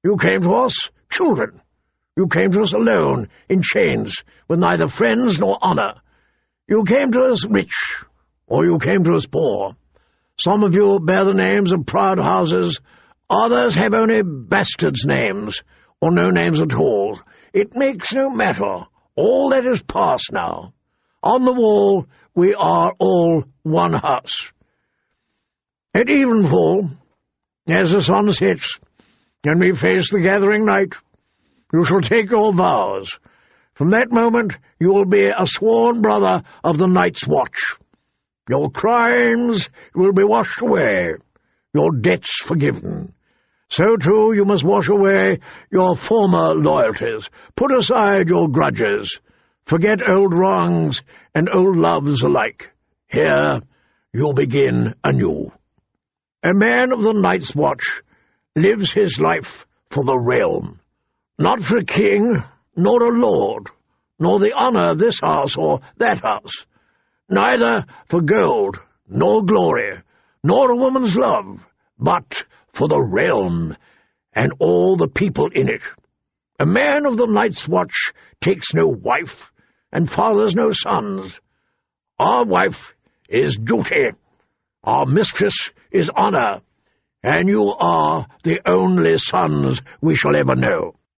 You came to us, children. You came to us alone, in chains, with neither friends nor honor. You came to us rich, or you came to us poor. Some of you bear the names of proud houses, others have only bastards' names, or no names at all. It makes no matter. All that is past now. On the wall we are all one house. At evenfall, as the sun sets, and we face the gathering night, you shall take your vows. From that moment you will be a sworn brother of the Night's Watch. Your crimes will be washed away, your debts forgiven. So, too, you must wash away your former loyalties, put aside your grudges, forget old wrongs and old loves alike. Here you'll begin anew. A man of the Night's Watch lives his life for the realm, not for a king, nor a lord, nor the honor of this house or that house, neither for gold, nor glory, nor a woman's love, but for the realm and all the people in it. A man of the Night's Watch takes no wife and fathers no sons. Our wife is duty, our mistress is honor, and you are the only sons we shall ever know.